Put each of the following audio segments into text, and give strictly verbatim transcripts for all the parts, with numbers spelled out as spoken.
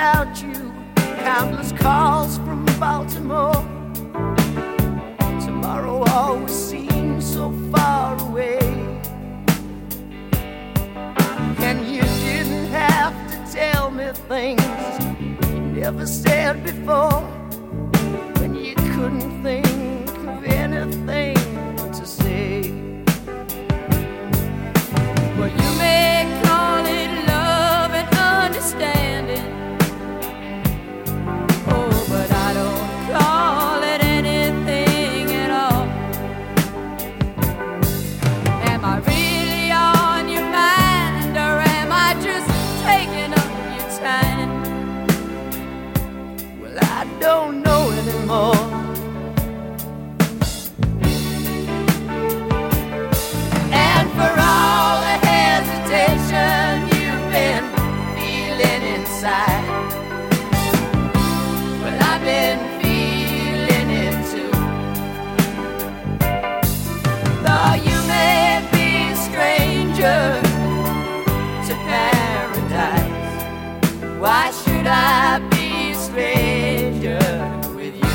without you. Countless calls from Baltimore. Tomorrow always seems so far away. And you didn't have to tell me things you never said before, when you couldn't think of anything to say. Well, you may call it love and understanding, oh, but I don't call it anything at all. Am I really on your mind, or am I just taking up your time? Well, I don't know anymore. And for all the hesitation you've been feeling inside, well, I've been feeling it too. Though you may be a stranger to paradise, why should I be a stranger with you?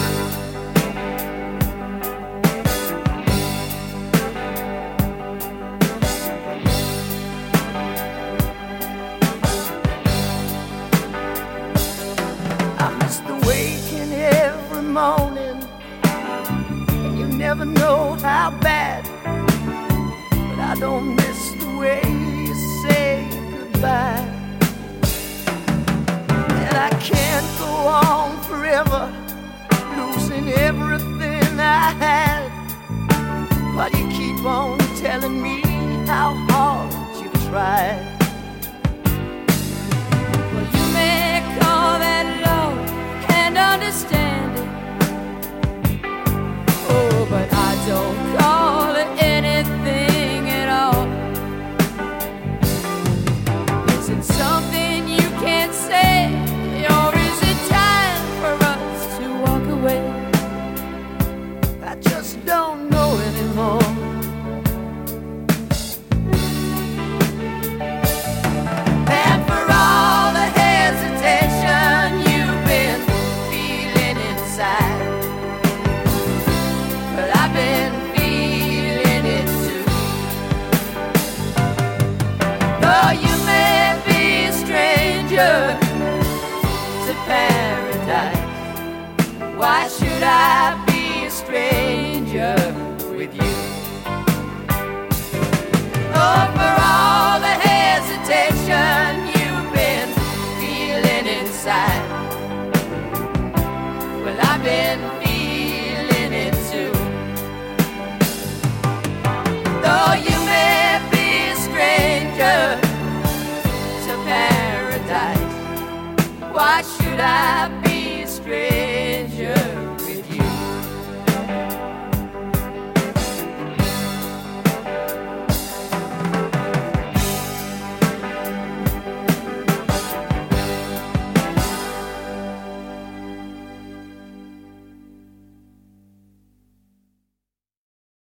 I miss the waking every morning, and you never know how bad. But I don't miss the way you say goodbye. And I can't go on forever, losing everything I had, while you keep on telling me how hard you tried. Well, you may call that love and understanding, oh, but I don't call it anything at all. Is it something you can't say, or is it time for us to walk away? I just don't know anymore. And for all the hesitation you've been feeling inside, but I've been feeling it too. Though you may be a stranger to paradise, why should I be a stranger with you? Oh, for all the hesitation you've been feeling inside, well, I've been feeling it too. Though you may be a stranger to paradise, why should I be